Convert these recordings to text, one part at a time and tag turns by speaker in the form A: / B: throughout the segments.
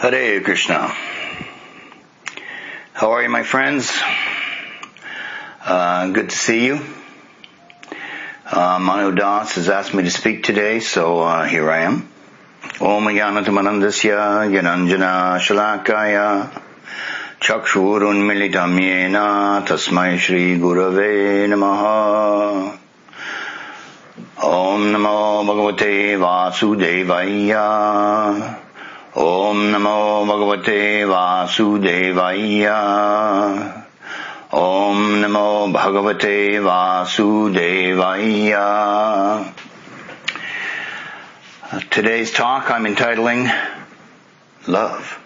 A: Hare Krishna. How are you, my friends? Good to see you. Manu Das has asked me to speak today, so here I am. Om Jnanatamanandasya Gyananjana Shalakaya Chakshurun Militam Yena Tasmai Shri Gurave Namaha. Om Namo Bhagavate Vasudevaya. Om Namo Bhagavate Vasudevaya. Om Namo Bhagavate Vasudevaya. Today's talk I'm entitling Love.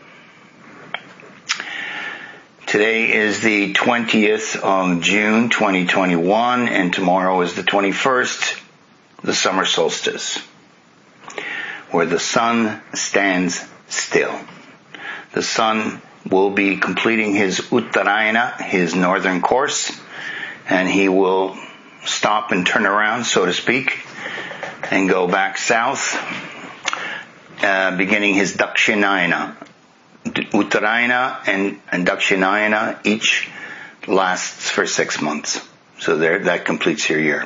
A: Today is the 20th of June 2021 and tomorrow is the 21st, the summer solstice, where the sun stands still. The sun will be completing his Uttarayana, his northern course, and he will stop and turn around, so to speak, and go back south, beginning his Dakshinayana. Uttarayana and Dakshinayana each lasts for 6 months. So that completes your year.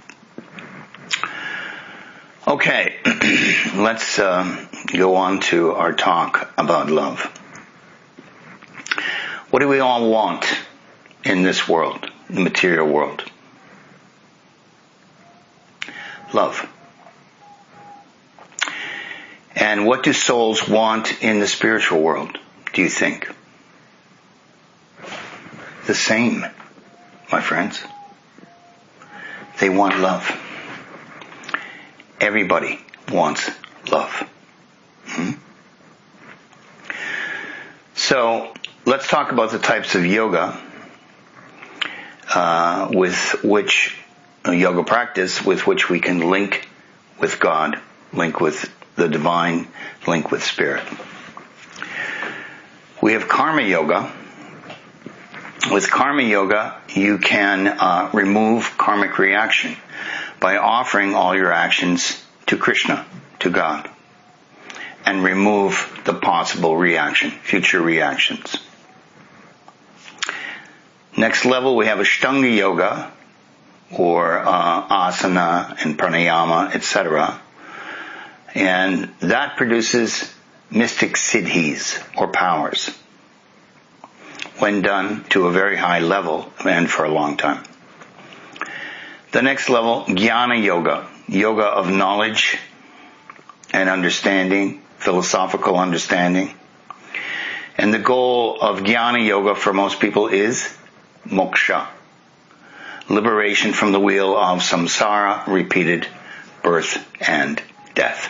A: Okay, let's go on to our talk about love. What do we all want in this world, the material world? Love. And what do souls want in the spiritual world, do you think? The same, my friends. They want love. Everybody wants love. So, let's talk about the types of yoga yoga practice with which we can link with God, link with the divine, link with spirit. We have karma yoga. With karma yoga, you can remove karmic reaction by offering all your actions to Krishna, to God, and remove the possible reaction, future reactions. Next level, we have Ashtanga yoga, or asana and pranayama, etc. And that produces mystic siddhis, or powers, when done to a very high level and for a long time. The next level, jnana yoga, yoga of knowledge and understanding, philosophical understanding. And the goal of jnana yoga for most people is moksha, liberation from the wheel of samsara, repeated birth and death.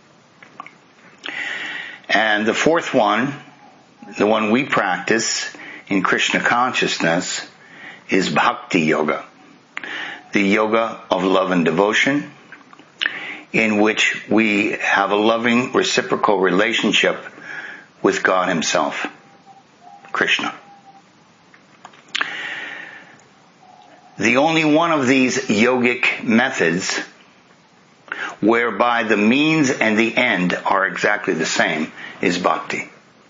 A: And the fourth one, the one we practice in Krishna consciousness, is bhakti yoga, the yoga of love and devotion, in which we have a loving reciprocal relationship with God himself, Krishna. The only one of these yogic methods whereby the means and the end are exactly the same is bhakti.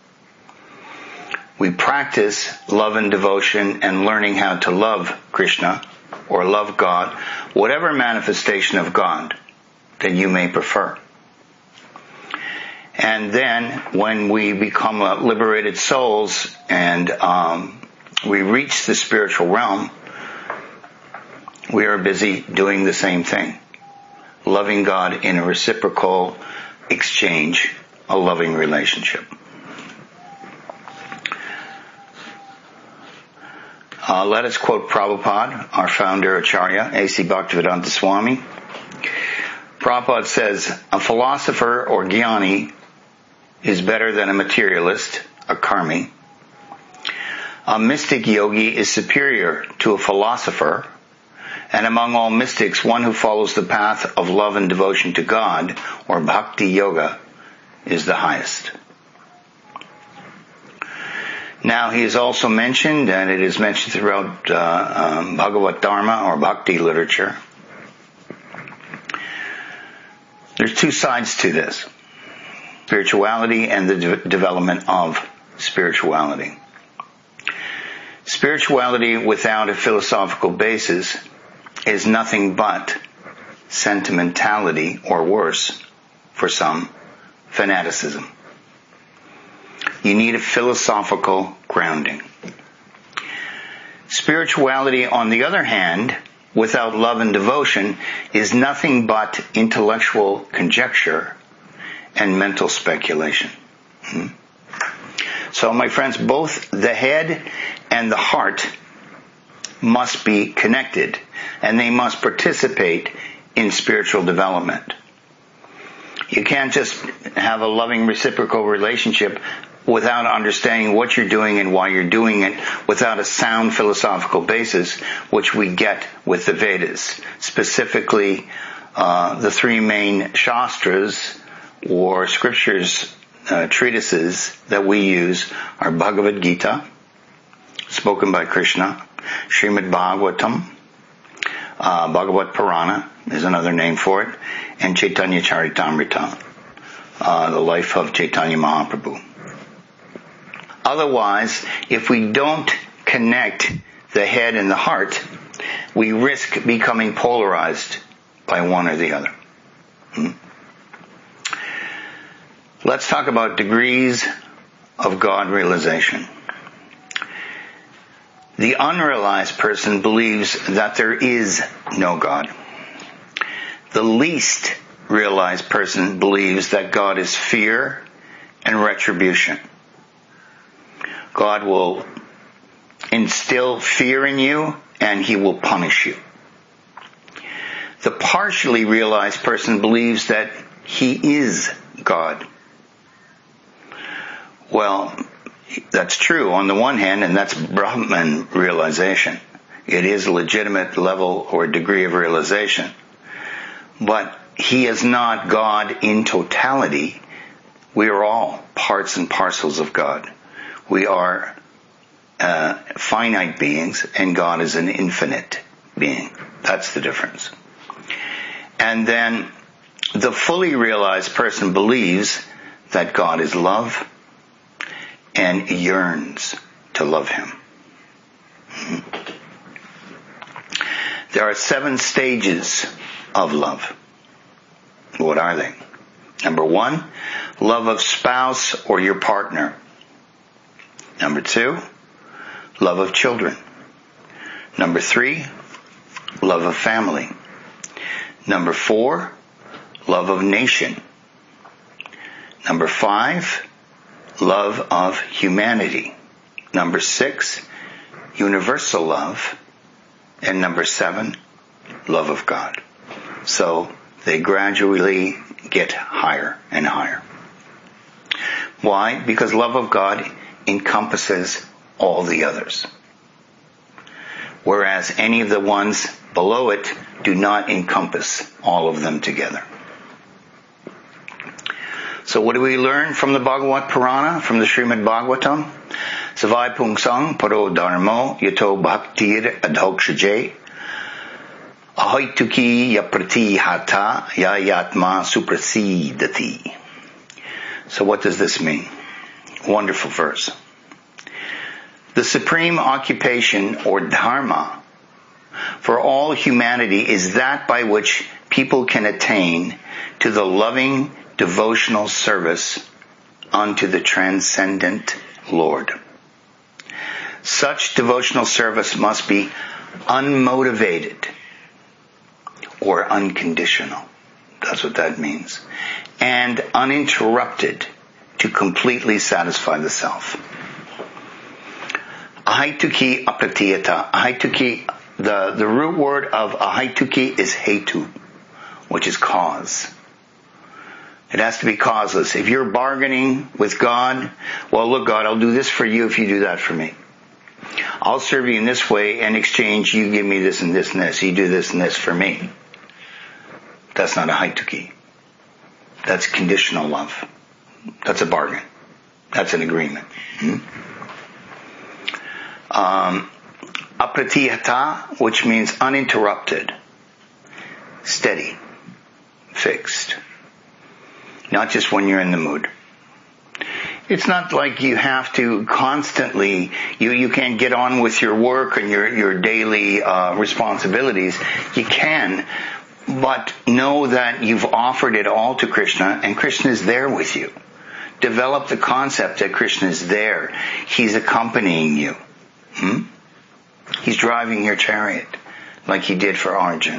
A: We practice love and devotion and learning how to love Krishna or love God, whatever manifestation of God that you may prefer. And then when we become liberated souls and we reach the spiritual realm, we are busy doing the same thing. Loving God in a reciprocal exchange, a loving relationship. Let us quote Prabhupada, our founder Acharya, A.C. Bhaktivedanta Swami. Prabhupada says, a philosopher or jnani is better than a materialist, a karmi. A mystic yogi is superior to a philosopher, and among all mystics, one who follows the path of love and devotion to God, or bhakti yoga, is the highest. Now, he is also mentioned, and it is mentioned throughout Bhagavad Dharma or bhakti literature. There's two sides to this. spirituality and the development of spirituality. Spirituality without a philosophical basis is nothing but sentimentality, or worse, for some, fanaticism. You need a philosophical grounding. Spirituality, on the other hand, without love and devotion, is nothing but intellectual conjecture and mental speculation. So, my friends, both the head and the heart must be connected, and they must participate in spiritual development. You can't just have a loving reciprocal relationship without understanding what you're doing and why you're doing it, without a sound philosophical basis, which we get with the Vedas. Specifically, the three main shastras, or scriptures, treatises that we use are Bhagavad Gita, spoken by Krishna, Srimad Bhagavatam, Bhagavat Purana is another name for it, and Chaitanya Charitamrita, the life of Chaitanya Mahaprabhu. Otherwise, if we don't connect the head and the heart, we risk becoming polarized by one or the other. Let's talk about degrees of God realization. The unrealized person believes that there is no God. The least realized person believes that God is fear and retribution. God will instill fear in you and He will punish you. The partially realized person believes that He is God. Well, that's true on the one hand, and that's Brahman realization. It is a legitimate level or degree of realization. But He is not God in totality. We are all parts and parcels of God. We are finite beings, and God is an infinite being. That's the difference. And then the fully realized person believes that God is love and yearns to love Him. There are 7 stages of love. What are they? Number 1, love of spouse or your partner. Number 2, love of children. Number 3, love of family. Number 4, love of nation. Number 5, love of humanity. Number 6, universal love. And number 7, love of God. So they gradually get higher and higher. Why? Because love of God encompasses all the others. Whereas any of the ones below it do not encompass all of them together. So what do we learn from the Bhagavat Purana, from the Srimad Bhagavatam? Savai pungsang paro dharmo yato bhaktir adhokshaje ahoituki yaprati hata yayatma suprasidati. So what does this mean? Wonderful verse. The supreme occupation or dharma for all humanity is that by which people can attain to the loving devotional service unto the transcendent Lord. Such devotional service must be unmotivated or unconditional. That's what that means. And uninterrupted to completely satisfy the self. Ahaituki apratiyata. Ahaituki, the root word of ahaituki is hetu, which is cause. It has to be causeless. If you're bargaining with God, well, look, God, I'll do this for you if you do that for me. I'll serve you in this way, in exchange you give me this and this and this. You do this and this for me. That's not a haituki. That's conditional love. That's a bargain. That's an agreement. Apratihata, which means uninterrupted, steady, fixed. Not just when you're in the mood. It's not like you have to constantly, you can't get on with your work and your daily responsibilities. You can, but know that you've offered it all to Krishna, and Krishna is there with you. Develop the concept that Krishna is there. He's accompanying you. He's driving your chariot, like he did for Arjun.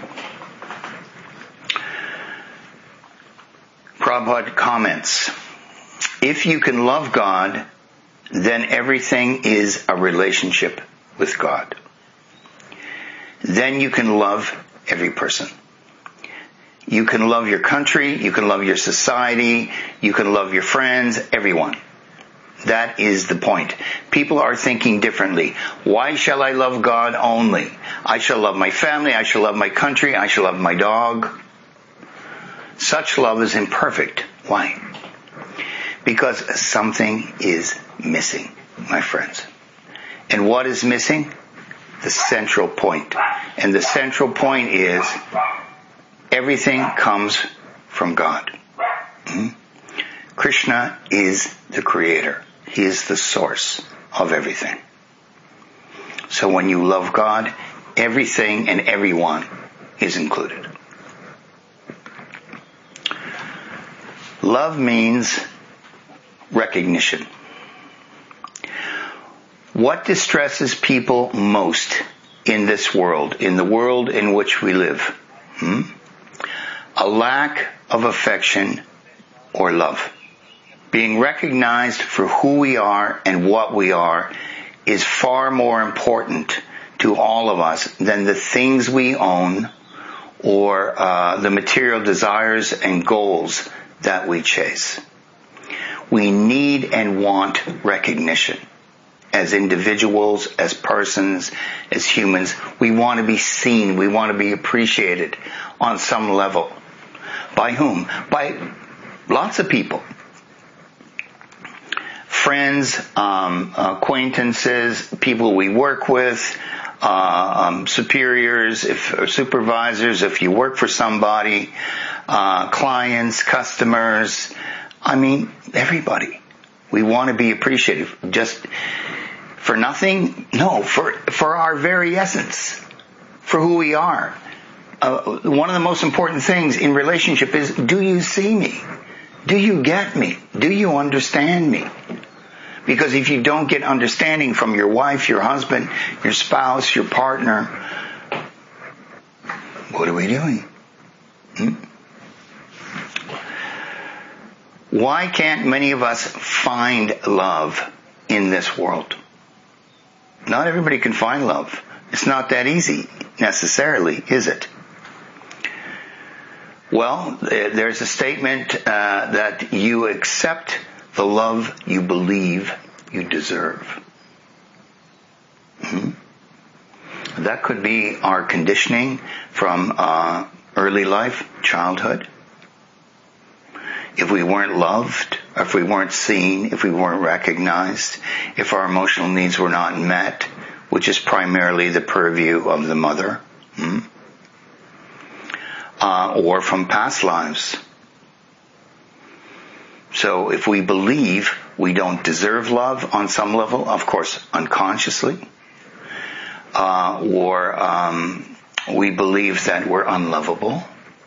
A: Prabhupada comments, if you can love God, then everything is a relationship with God. Then you can love every person. You can love your country, you can love your society, you can love your friends, everyone. That is the point. People are thinking differently. Why shall I love God only? I shall love my family, I shall love my country, I shall love my dog. Such love is imperfect. Why? Because something is missing, my friends. And what is missing? The central point. And the central point is everything comes from God. Krishna is the creator. He is the source of everything. So when you love God, everything and everyone is included. Love means recognition. What distresses people most in this world, in the world in which we live? A lack of affection or love. Being recognized for who we are and what we are is far more important to all of us than the things we own or the material desires and goals that we chase. We need and want recognition. As individuals, as persons, as humans, we want to be seen, we want to be appreciated on some level. By whom? By lots of people. Friends, acquaintances, people we work with, superiors, supervisors, if you work for somebody, clients, customers, everybody. We want to be appreciated. Just for nothing? No, for our very essence. For who we are. One of the most important things in relationship is, do you see me? Do you get me? Do you understand me? Because if you don't get understanding from your wife, your husband, your spouse, your partner, what are we doing? Why can't many of us find love in this world? Not everybody can find love. It's not that easy, necessarily, is it? Well, there's a statement that you accept the love you believe you deserve. That could be our conditioning from early life, childhood. If we weren't loved, if we weren't seen, if we weren't recognized, if our emotional needs were not met, which is primarily the purview of the mother, or from past lives. So if we believe we don't deserve love on some level, of course, unconsciously, or we believe that we're unlovable,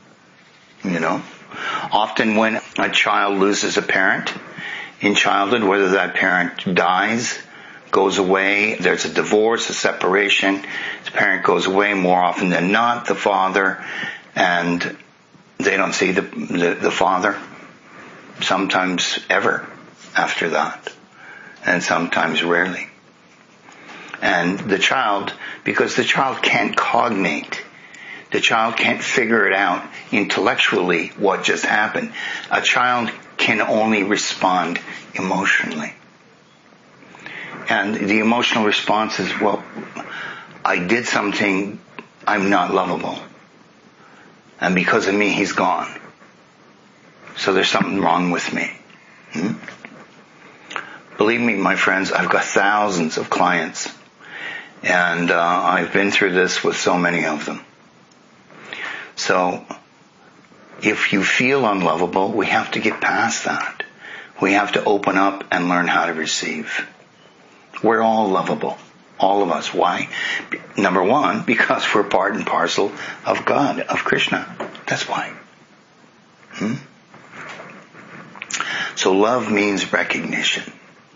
A: Often when a child loses a parent in childhood, whether that parent dies, goes away, there's a divorce, a separation, the parent goes away, more often than not, the father, and they don't see the father, sometimes ever after that, and sometimes rarely. And the child, because the child can't cognate, the child can't figure it out intellectually what just happened. A child can only respond emotionally. And the emotional response is, well, I did something, I'm not lovable. And because of me, he's gone. So there's something wrong with me. Believe me, my friends, I've got thousands of clients. And I've been through this with so many of them. So, if you feel unlovable, we have to get past that. We have to open up and learn how to receive. We're all lovable. All of us. Why? Number one, because we're part and parcel of God, of Krishna. That's why. So love means recognition.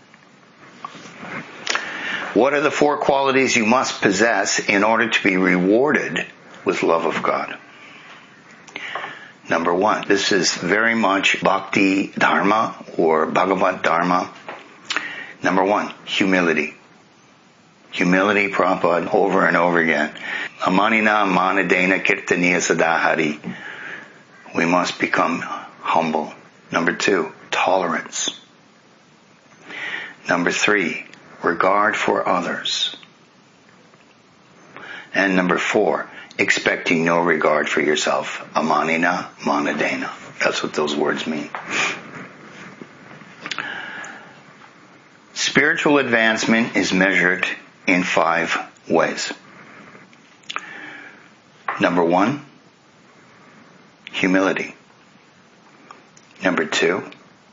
A: What are the 4 qualities you must possess in order to be rewarded with love of God? Number 1, this is very much Bhakti Dharma or Bhagavad Dharma. Number 1, humility. Humility, Prabhupada, over and over again. Amanina manadena kirtaniya sadahari. We must become humble. Number 2, tolerance. Number 3, regard for others. And number 4, expecting no regard for yourself. Amanina manadena. That's what those words mean. Spiritual advancement is measured in 5 ways. Number 1, humility. Number 2,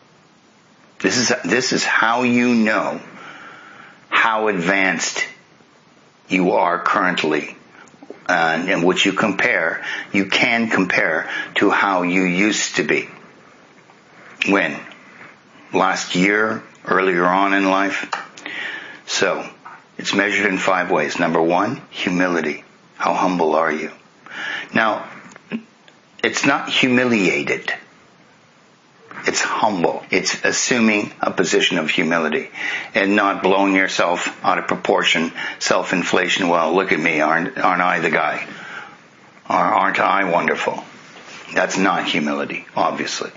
A: this is how you know how advanced you are currently, and in which you can compare to how you used to be. When? Last year, earlier on in life? So, it's measured in 5 ways. Number 1, humility. How humble are you? Now, it's not humiliated. It's humble. It's assuming a position of humility and not blowing yourself out of proportion, self-inflation. Well, look at me. Aren't I the guy? Aren't I wonderful? That's not humility, obviously.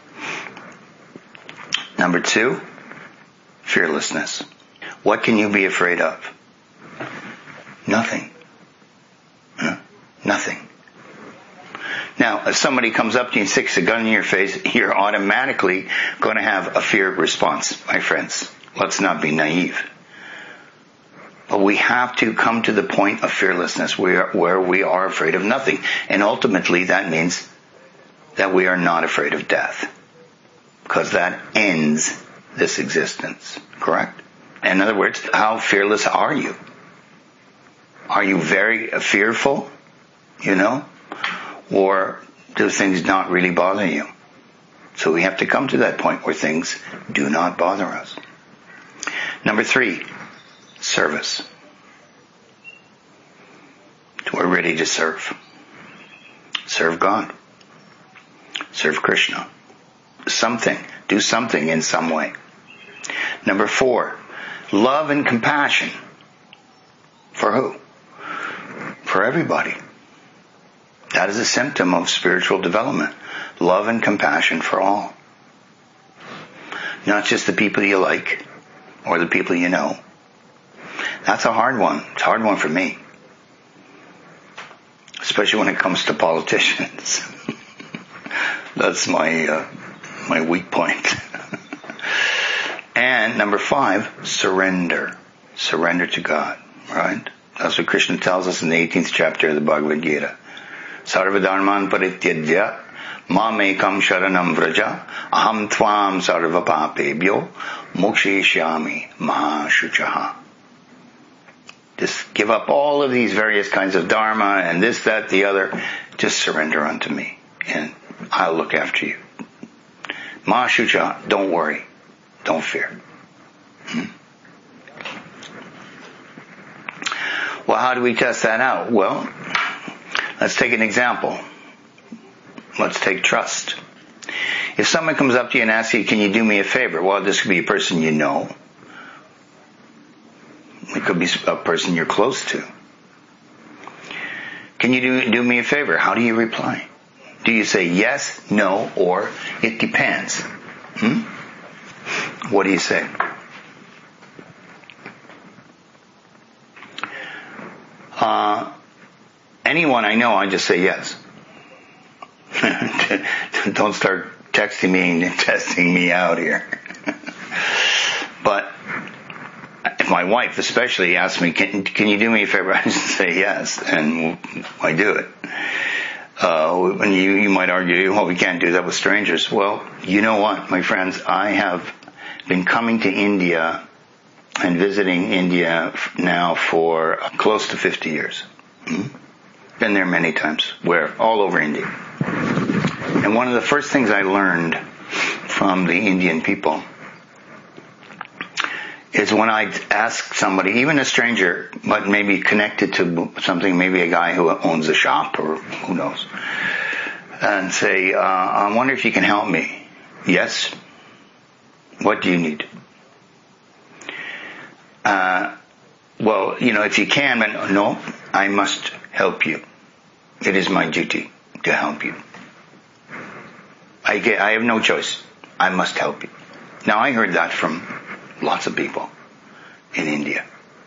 A: Number 2, fearlessness. What can you be afraid of? Nothing. Nothing. Now, if somebody comes up to you and sticks a gun in your face, you're automatically going to have a fear response, my friends. Let's not be naive. But we have to come to the point of fearlessness where we are afraid of nothing. And ultimately that means that we are not afraid of death. Because that ends this existence. Correct? In other words, how fearless are you? Are you very fearful? Or do things not really bother you? So we have to come to that point where things do not bother us. Number 3, service. We're ready to serve. Serve God. Serve Krishna. Do something in some way. Number 4, love and compassion. For who? For everybody. That is a symptom of spiritual development. Love and compassion for all. Not just the people you like or the people you know. That's a hard one. It's a hard one for me. Especially when it comes to politicians. That's my weak point. And number 5, surrender. Surrender to God. Right? That's what Krishna tells us in the 18th chapter of the Bhagavad Gita. Sarvadharman parityajya mamekam sharanam vraja aham tvam sarva papebhyo mokshayishyami mahashuchaha. Just give up all of these various kinds of dharma and this, that, the other. Just surrender unto me and I'll look after you. Mahashuchaha, don't worry. Don't fear. Well, how do we test that out? Well, let's take an example. Let's take trust. If someone comes up to you and asks you, can you do me a favor? Well, this could be a person you know. It could be a person you're close to. Can you do me a favor? How do you reply? Do you say yes, no, or it depends? What do you say? Anyone I know, I just say yes. Don't start texting me and testing me out here. But if my wife especially asks me, can you do me a favor? I just say yes, and I do it. And you might argue, well, we can't do that with strangers. Well, you know what, my friends, I have been coming to India and visiting India now for close to 50 years. Been there many times, all over India. And one of the first things I learned from the Indian people is when I ask somebody, even a stranger, but maybe connected to something, maybe a guy who owns a shop or who knows, and say, I wonder if you can help me. Yes? What do you need? Well, if you can, then no, I must help you. It is my duty to help you. I have no choice. I must help you. Now, I heard that from lots of people in India.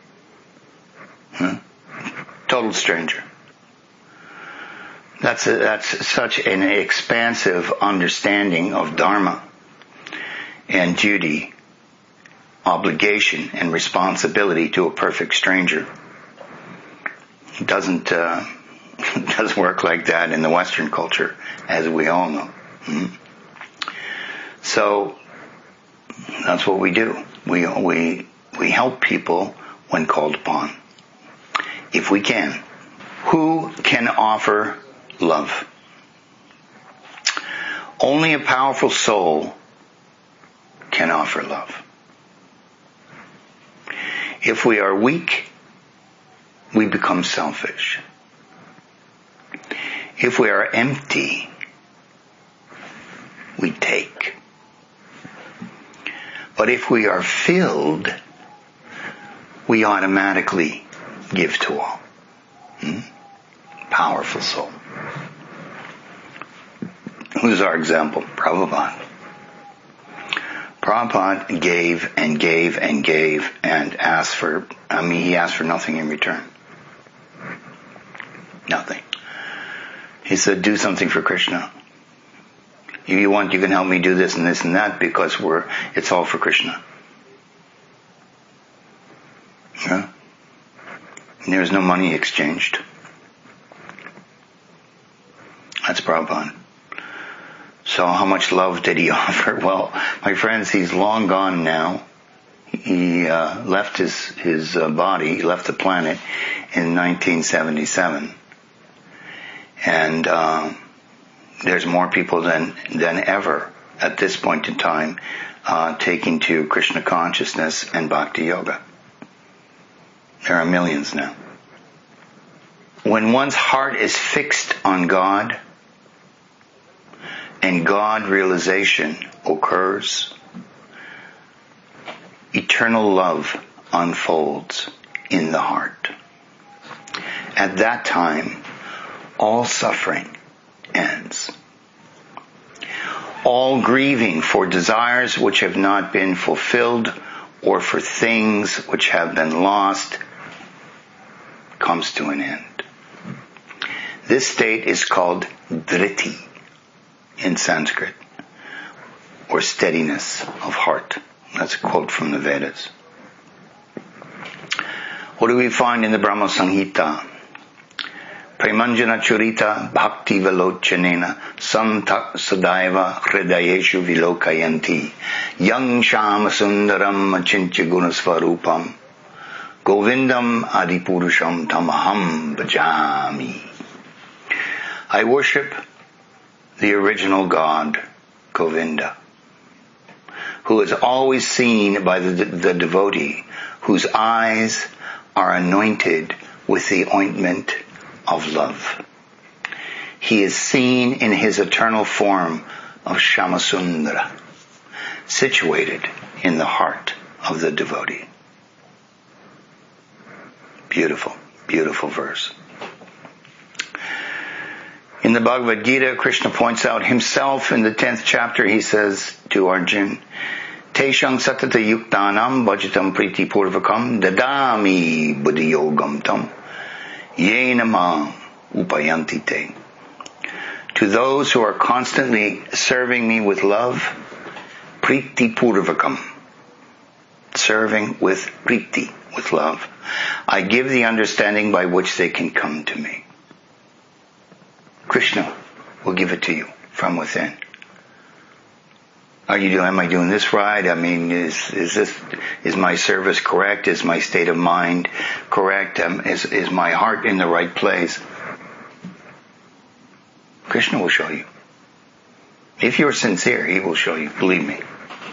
A: Total stranger. That's such an expansive understanding of Dharma and duty, obligation and responsibility to a perfect stranger. It doesn't work like that in the Western culture, as we all know. So that's what we do. We help people when called upon, if we can. Who can offer love? Only a powerful soul can offer love. If we are weak, we become selfish. If we are empty, we take. But if we are filled, we automatically give to all. Powerful soul. Who's our example? Prabhupada. Prabhupada gave and gave and gave and asked for, he asked for nothing in return. Nothing. He said, do something for Krishna. If you want, you can help me do this and this and that, because it's all for Krishna. Yeah? And there's no money exchanged. That's Prabhupada. So how much love did he offer? Well, my friends, he's long gone now. He left his body, he left the planet in 1977. And there's more people than ever at this point in time taking to Krishna consciousness and bhakti yoga. There are millions now. When one's heart is fixed on God and God realization occurs, eternal love unfolds in the heart. At that time, all suffering ends. All grieving for desires which have not been fulfilled or for things which have been lost comes to an end. This state is called dhriti in Sanskrit, or steadiness of heart. That's a quote from the Vedas. What do we find in the Brahma Samhita? Premanjana churita bhakti velochanena santak sadaiva hridayeshu vilokayanti yang shama sundaram achintya gunasvarupam govindam adipurusham tamaham bhajami. I worship the original God, Govinda, who is always seen by the devotee, whose eyes are anointed with the ointment of love. He is seen in his eternal form of Shamasundara, situated in the heart of the devotee. Beautiful, beautiful verse. In the Bhagavad Gita, Krishna points out himself in the 10th chapter. He says to Arjuna, Teshang satata yuktanam bhajitam priti purvakam dadami buddhi yogam tam yena ma upayanti te. To those who are constantly serving me with love, priti purvakam, serving with priti, with love, I give the understanding by which they can come to me. Krishna will give it to you from within. Am I doing this right? I mean, is my service correct? Is my state of mind correct? Is my heart in the right place? Krishna will show you. If you're sincere, he will show you. Believe me.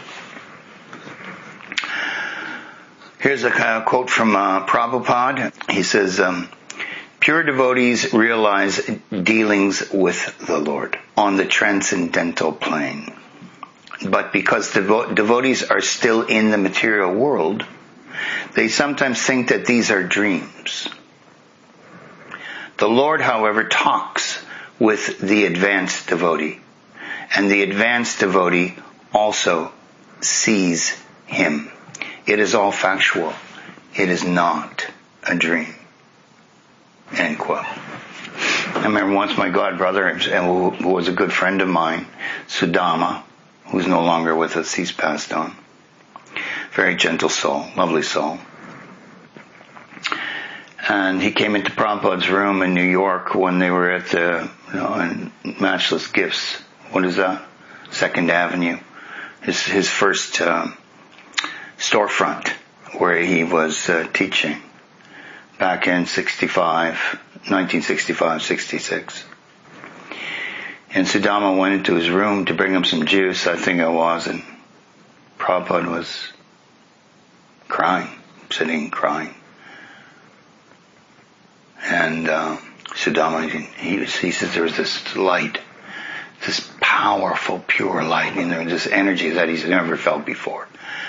A: Here's a quote from Prabhupada. He says, pure devotees realize dealings with the Lord on the transcendental plane. But because devotees are still in the material world, they sometimes think that these are dreams. The Lord, however, talks with the advanced devotee, and the advanced devotee also sees him. It is all factual. It is not a dream. End quote. I remember once my god brother, who was a good friend of mine, Sudama, who's no longer with us, he's passed on. Very gentle soul, lovely soul. And he came into Prabhupada's room in New York when they were at the, in Matchless Gifts. What is that? 2nd Avenue. His first storefront where he was teaching back in 1965, 66. And Sudama went into his room to bring him some juice, I think it was, and Prabhupada was crying, sitting crying. And Sudama, he says there was this light, this powerful, pure light, and there was this energy that he's never felt before.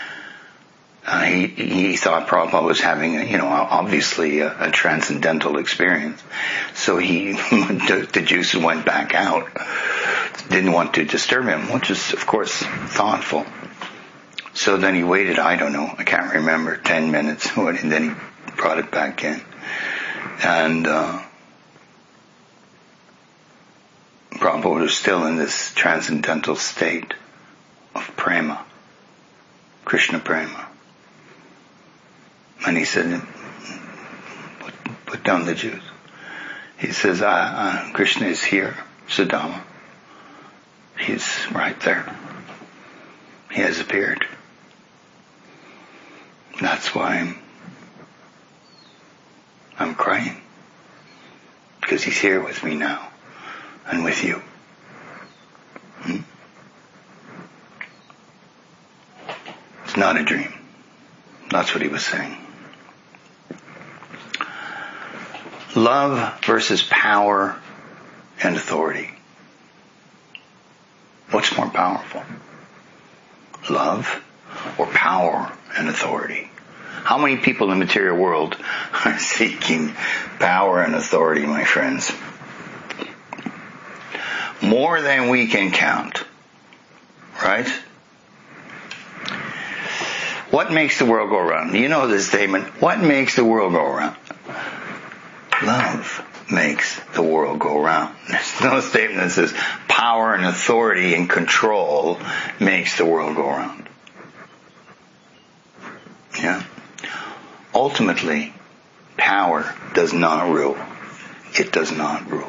A: He thought Prabhupada was having, obviously a transcendental experience. So he took the juice and went back out. Didn't want to disturb him, which is, of course, thoughtful. So then he waited, I don't know, I can't remember, 10 minutes, and then he brought it back in. And Prabhupada was still in this transcendental state of prema, Krishna prema. And he said, put down the juice. He says, Krishna is here, Sudama. He's right there. He has appeared. That's why I'm crying. Because he's here with me now. And with you. It's not a dream. That's what he was saying. Love versus power and authority. What's more powerful? Love or power and authority? How many people in the material world are seeking power and authority, my friends? More than we can count. Right? What makes the world go around? You know this statement. What makes the world go around? Love makes the world go around. There's no statement that says power and authority and control makes the world go around. Yeah. Ultimately, power does not rule. It does not rule.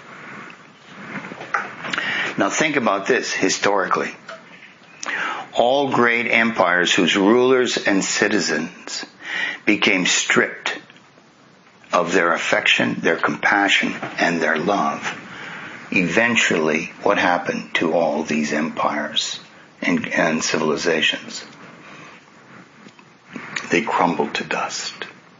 A: Now think about this historically. All great empires whose rulers and citizens became stripped of their affection, their compassion, and their love. Eventually, what happened to all these empires and civilizations? They crumbled to dust.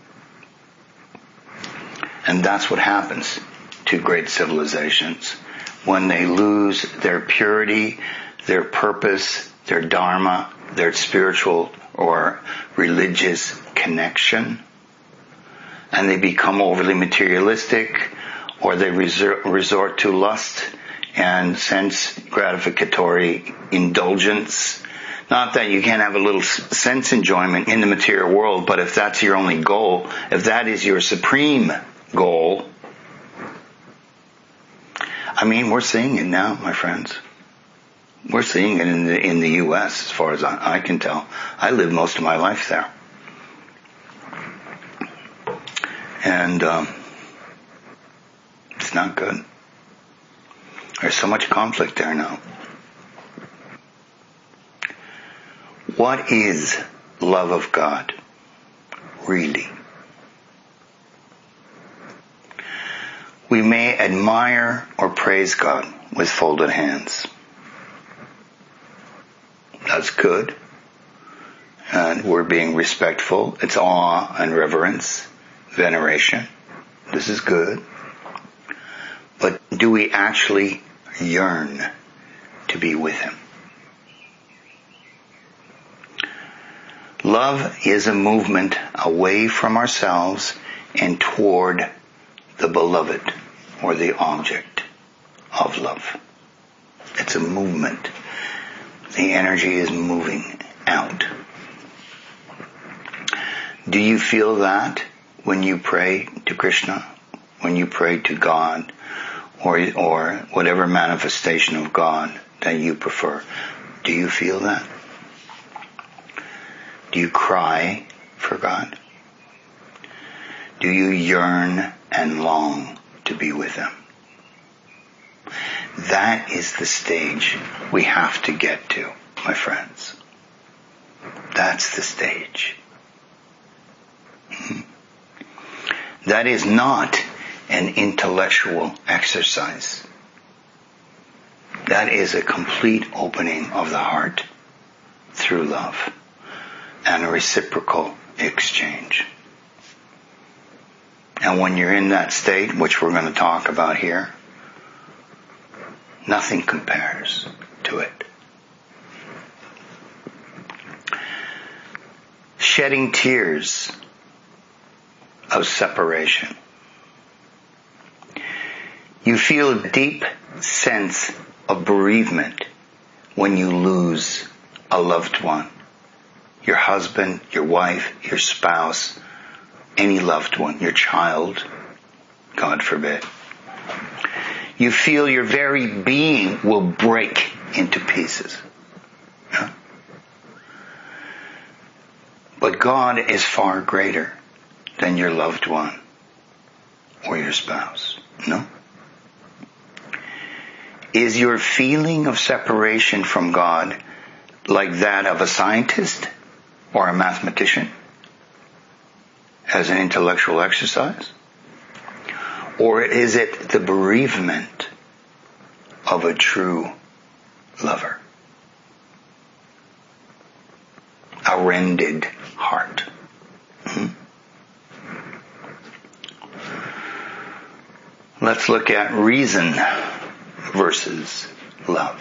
A: And that's what happens to great civilizations when they lose their purity, their purpose, their dharma, their spiritual or religious connection, and they become overly materialistic, or they resort to lust and sense gratificatory indulgence. Not that you can't have a little sense enjoyment in the material world, but if that's your only goal, if that is your supreme goal, I mean, we're seeing it now, my friends. We're seeing it in the U.S. as far as I can tell. I lived most of my life there. And it's not good. There's so much conflict there now. What is love of God, really? We may admire or praise God with folded hands. That's good. And we're being respectful. It's awe and reverence, veneration. This is good. But do we actually yearn to be with Him? Love is a movement away from ourselves and toward the beloved or the object of love. It's a movement. The energy is moving out. Do you feel that when you pray to Krishna, when you pray to God, or whatever manifestation of God that you prefer? Do you feel that? Do you cry for God? Do you yearn and long to be with Him? That is the stage we have to get to, my friends. That's the stage. That is not an intellectual exercise. That is a complete opening of the heart through love and a reciprocal exchange. And when you're in that state, which we're going to talk about here, nothing compares to it. Shedding tears of separation. You feel a deep sense of bereavement when you lose a loved one. Your husband, your wife, your spouse, any loved one, your child, God forbid. You feel your very being will break into pieces. Yeah? But God is far greater than your loved one or your spouse. No? Is your feeling of separation from God like that of a scientist or a mathematician as an intellectual exercise? Or is it the bereavement of a true lover? A rended heart. Let's look at reason versus love.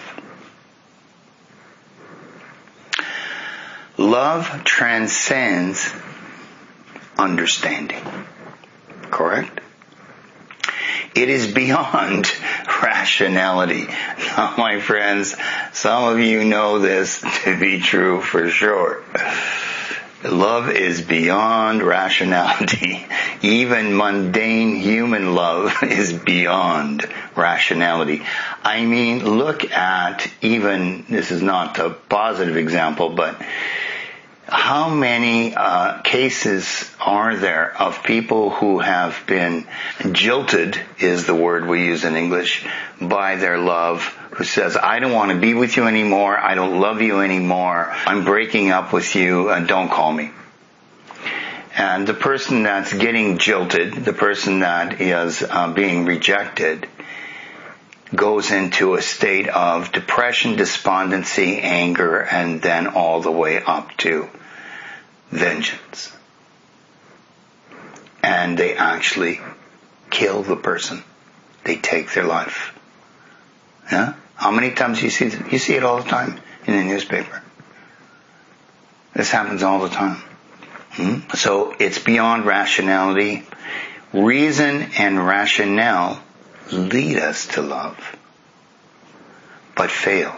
A: Love transcends understanding. Correct? It is beyond rationality. Now, my friends, some of you know this to be true for sure. Love is beyond rationality. Even mundane human love is beyond rationality. I mean, look at even, this is not a positive example, but how many cases are there of people who have been jilted, is the word we use in English, by their love, who says, I don't want to be with you anymore, I don't love you anymore, I'm breaking up with you, and don't call me. And the person that's getting jilted, the person that is being rejected, goes into a state of depression, despondency, anger, and then all the way up to vengeance. And they actually kill the person. They take their life. Yeah? How many times you see it all the time in the newspaper? This happens all the time. So it's beyond rationality. Reason and rationale lead us to love, but fail.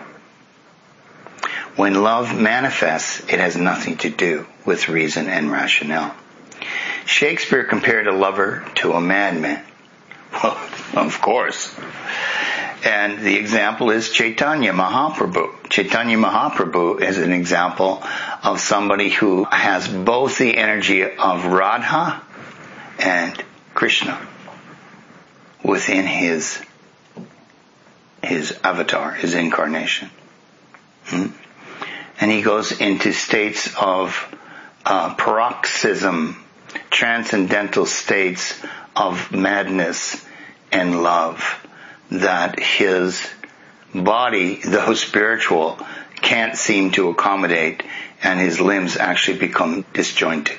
A: When love manifests, it has nothing to do with reason and rationale. Shakespeare compared a lover to a madman. Well, of course. And the example is Chaitanya Mahaprabhu. Chaitanya Mahaprabhu is an example of somebody who has both the energy of Radha and Krishna within his avatar, his incarnation. and he goes into states of paroxysm, transcendental states of madness and love that his body, though spiritual, can't seem to accommodate, and his limbs actually become disjointed.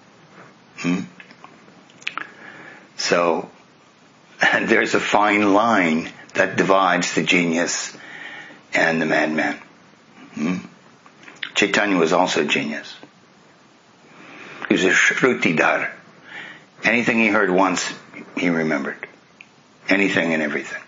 A: So there's a fine line that divides the genius and the madman. Chaitanya was also a genius. He was a Shrutidhar. Anything he heard once, he remembered. Anything and everything.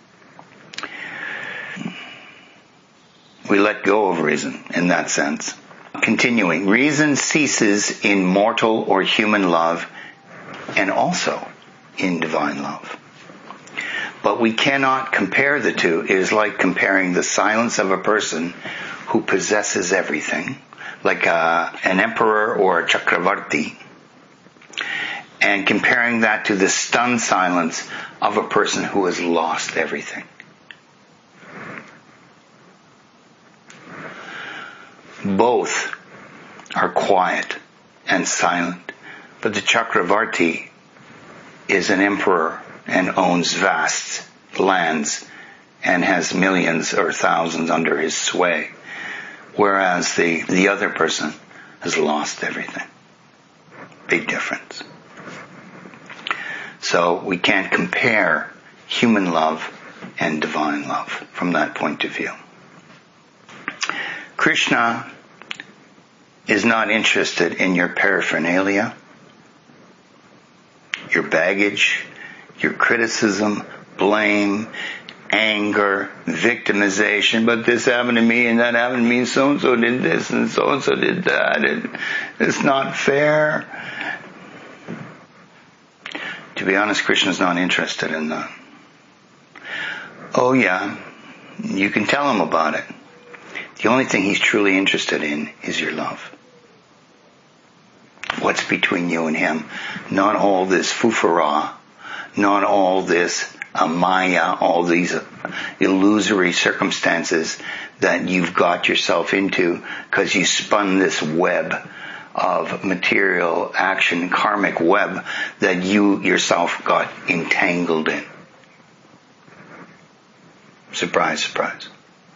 A: We let go of reason in that sense. Continuing, reason ceases in mortal or human love and also in divine love. But we cannot compare the two. It is like comparing the silence of a person who possesses everything, like an emperor or a Chakravarti, and comparing that to the stunned silence of a person who has lost everything. Both are quiet and silent, but the Chakravarti is an emperor and owns vast lands and has millions or thousands under his sway, whereas the other person has lost everything. Big difference. So we can't compare human love and divine love from that point of view. Krishna is not interested in your paraphernalia, your baggage, your criticism, blame, anger, victimization, but this happened to me and that happened to me, so-and-so did this and so-and-so did that, and it's not fair. To be honest, Krishna's not interested in that. Oh yeah, you can tell him about it. The only thing he's truly interested in is your love. What's between you and him? Not all this fufara, not all this maya, all these illusory circumstances that you've got yourself into because you spun this web of material action, karmic web that you yourself got entangled in. Surprise, surprise.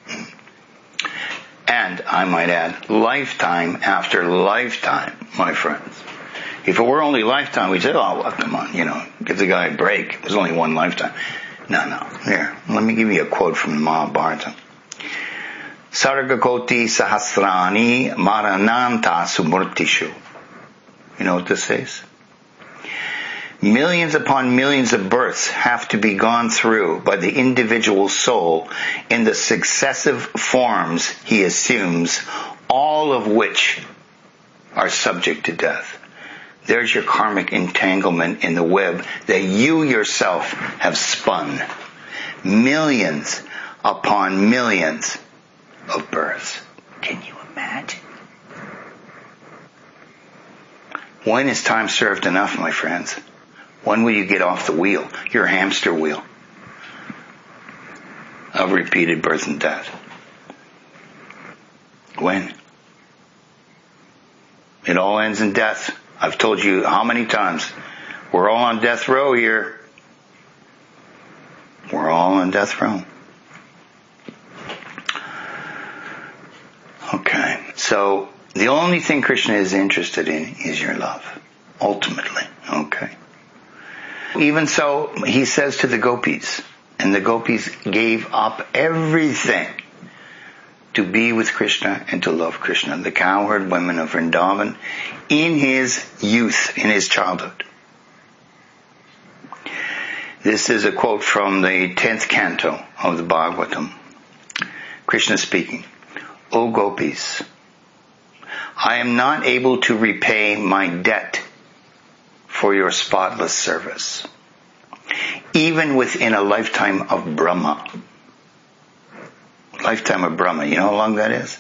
A: And I might add, lifetime after lifetime, my friends. If it were only lifetime, we'd say, oh, well, come on, give the guy a break. It was only one lifetime. No. Here, let me give you a quote from the Mahabharata. Sargakoti sahasrani marananta sumurtishu. You know what this says? Millions upon millions of births have to be gone through by the individual soul in the successive forms he assumes, all of which are subject to death. There's your karmic entanglement in the web that you yourself have spun. Millions upon millions of births. Can you imagine? When is time served enough, my friends? When will you get off the wheel, your hamster wheel of repeated birth and death? When? It all ends in death. I've told you how many times. We're all on death row here. We're all on death row. Okay, so the only thing Krishna is interested in is your love, ultimately. Okay. Even so, he says to the gopis, and the gopis gave up everything to be with Krishna and to love Krishna, the cowherd women of Vrindavan, in his youth, in his childhood. This is a quote from the 10th canto of the Bhagavatam. Krishna speaking, O gopis, I am not able to repay my debt for your spotless service, even within a lifetime of Brahma. Lifetime of Brahma, you know how long that is?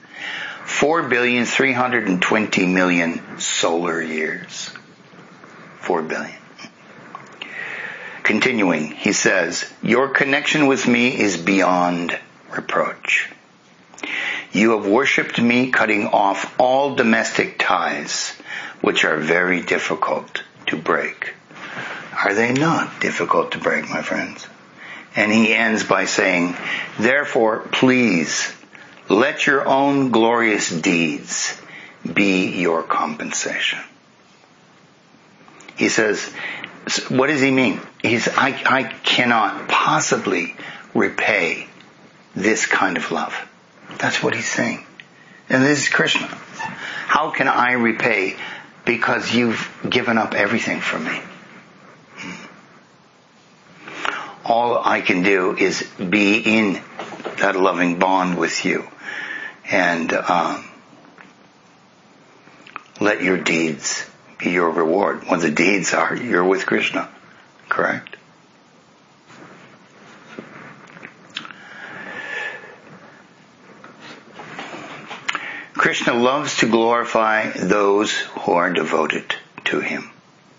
A: 4,320,000,000 solar years. 4 billion. Continuing, he says, your connection with me is beyond reproach. You have worshipped me, cutting off all domestic ties, which are very difficult to break. Are they not difficult to break, my friends? And he ends by saying, therefore, please, let your own glorious deeds be your compensation. He says, what does he mean? I cannot possibly repay this kind of love. That's what he's saying. And this is Krishna. How can I repay because you've given up everything for me? All I can do is be in that loving bond with you and let your deeds be your reward. Well, the deeds are you're with Krishna, correct? Krishna loves to glorify those who are devoted to him.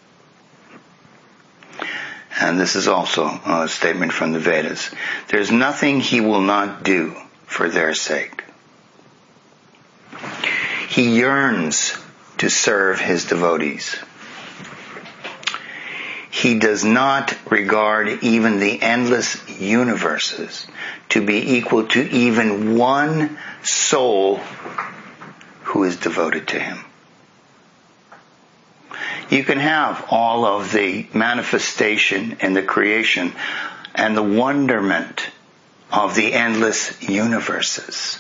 A: And this is also a statement from the Vedas. There's nothing he will not do for their sake. He yearns to serve his devotees. He does not regard even the endless universes to be equal to even one soul who is devoted to him. You can have all of the manifestation and the creation and the wonderment of the endless universes.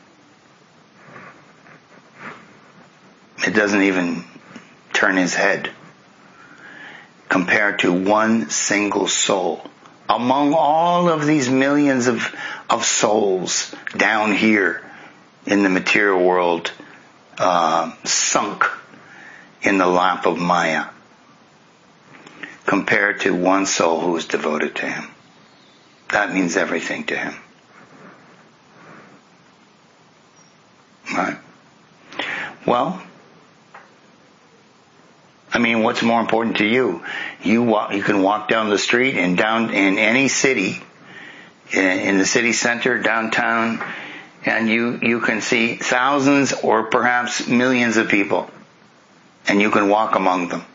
A: It doesn't even turn his head compared to one single soul. Among all of these millions of souls down here in the material world, sunk in the lap of Maya, compared to one soul who is devoted to him. That means everything to him. Right? Well, I mean, what's more important to you? You can walk down the street and down in any city, in the city center, downtown, and you can see thousands or perhaps millions of people. And you can walk among them.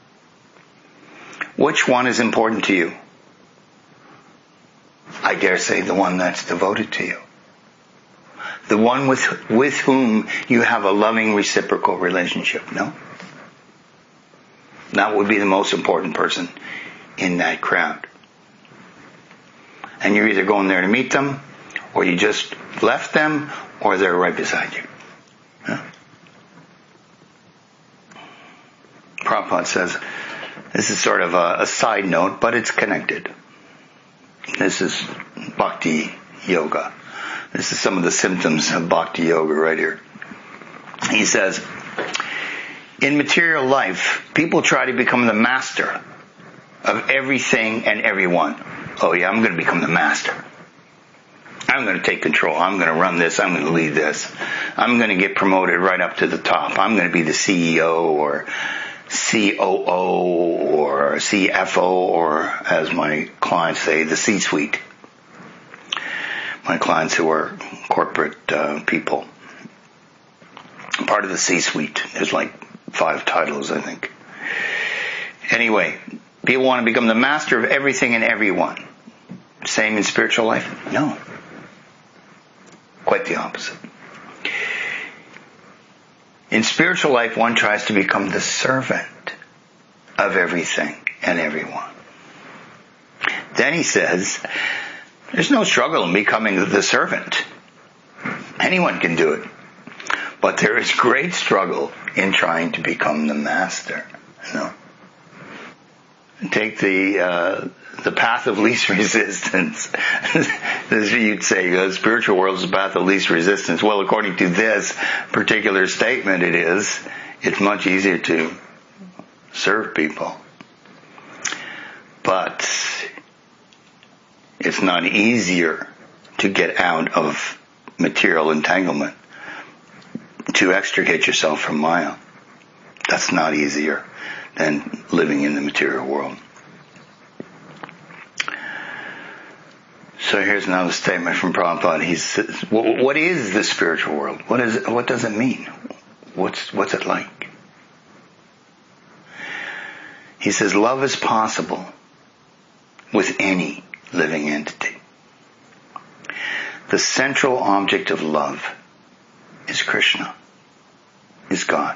A: Which one is important to you? I dare say the one that's devoted to you. The one with whom you have a loving reciprocal relationship, no? That would be the most important person in that crowd. And you're either going there to meet them, or you just left them, or they're right beside you. Yeah? Prabhupada says, this is sort of a side note, but it's connected. This is bhakti yoga. This is some of the symptoms of bhakti yoga right here. He says, in material life, people try to become the master of everything and everyone. Oh yeah, I'm going to become the master. I'm going to take control. I'm going to run this. I'm going to lead this. I'm going to get promoted right up to the top. I'm going to be the CEO or COO or CFO, or as my clients say, the C-suite. My clients who are corporate people. Part of the C-suite. There's like 5 titles, I think. Anyway, people want to become the master of everything and everyone. Same in spiritual life? No. Quite the opposite. In spiritual life, one tries to become the servant of everything and everyone. Then he says, there's no struggle in becoming the servant. Anyone can do it. But there is great struggle in trying to become the master. No. Take the path of least resistance. As you'd say, the spiritual world is the path of least resistance. Well, according to this particular statement, it is. It's much easier to serve people. But it's not easier to get out of material entanglement, to extricate yourself from Maya. That's not easier than living in the material world. So here's another statement from Prabhupada. He says, what is the spiritual world? What does it mean? What's it like? He says, love is possible with any living entity. The central object of love is Krishna, is God.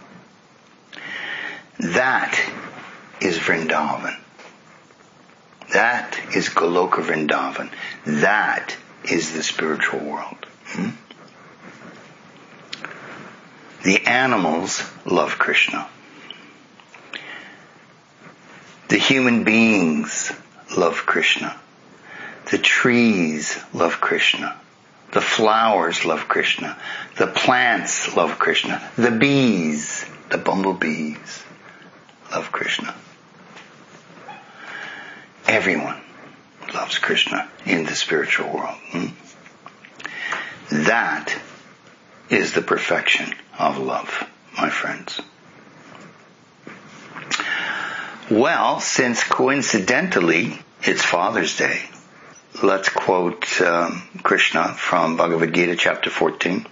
A: That is Vrindavan. That is Goloka Vrindavan. That is the spiritual world. The animals love Krishna. The human beings love Krishna. The trees love Krishna. The flowers love Krishna. The plants love Krishna. The bees, the bumblebees, love Krishna. Everyone loves Krishna in the spiritual world. That is the perfection of love, my friends. Well, since coincidentally it's Father's Day, let's quote Krishna from Bhagavad Gita chapter 14.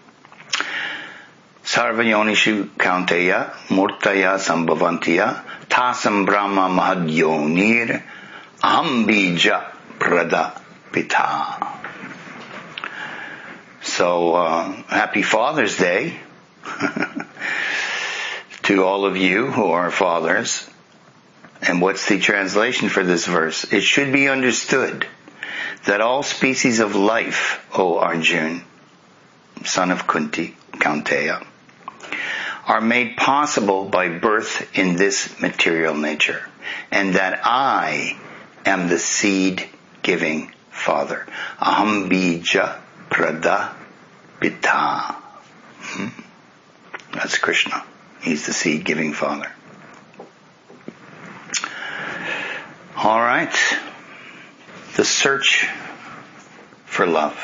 A: Sarvayonishu kaunteya murtaya sambhavantiya tasam brahma mahadyonir aham bija prada pita. So, happy Father's Day to all of you who are fathers. And what's the translation for this verse? It should be understood that all species of life, O Arjun, son of Kunti, Kaunteya, are made possible by birth in this material nature, and that I am the seed-giving Father. Aham bija prada pita. That's Krishna. He's the seed-giving Father. All right. The search for love.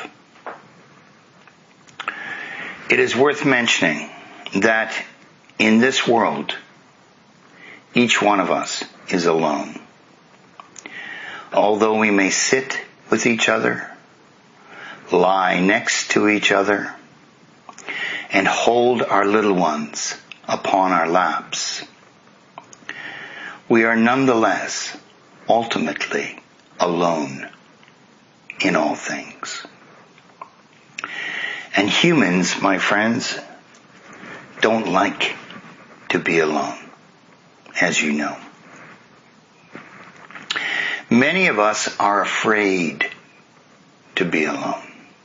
A: It is worth mentioning that in this world, each one of us is alone. Although we may sit with each other, lie next to each other, and hold our little ones upon our laps, we are nonetheless ultimately alone in all things. And humans, my friends, don't like to be alone, as you know. Many of us are afraid to be alone.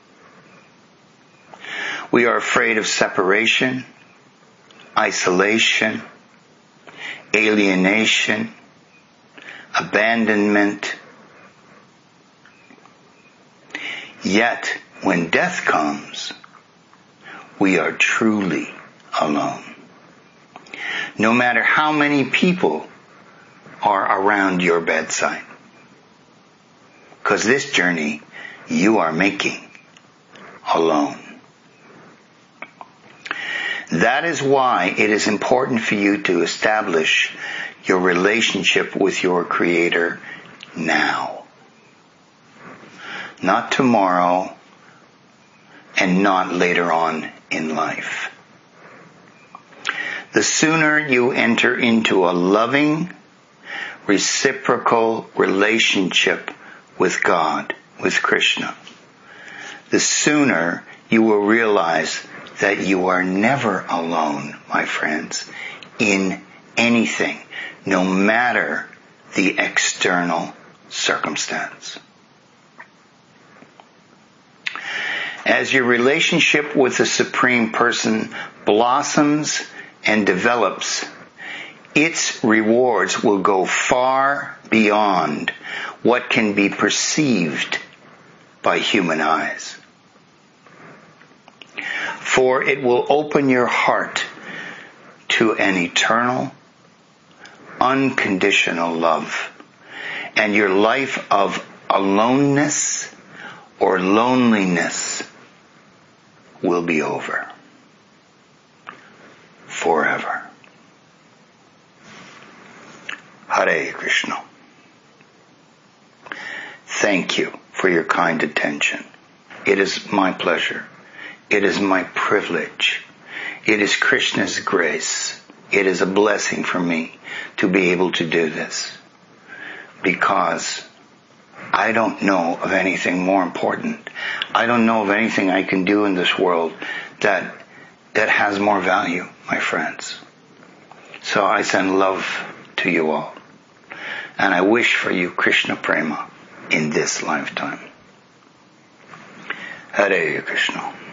A: We are afraid of separation, isolation, alienation, abandonment. Yet, when death comes, we are truly alone. No matter how many people are around your bedside. Because this journey you are making alone. That is why it is important for you to establish your relationship with your Creator now. Not tomorrow and not later on in life. The sooner you enter into a loving, reciprocal relationship with God, with Krishna, the sooner you will realize that you are never alone, my friends, in anything, no matter the external circumstance. As your relationship with the Supreme Person blossoms and develops, its rewards will go far beyond what can be perceived by human eyes. For it will open your heart to an eternal, unconditional love, and your life of aloneness or loneliness will be over forever. Hare Krishna. Thank you for your kind attention. It is my pleasure. It is my privilege. It is Krishna's grace. It is a blessing for me to be able to do this, because I don't know of anything more important. I don't know of anything I can do in this world that has more value, my friends. So I send love to you all. And I wish for you Krishna Prema in this lifetime. Hare Krishna.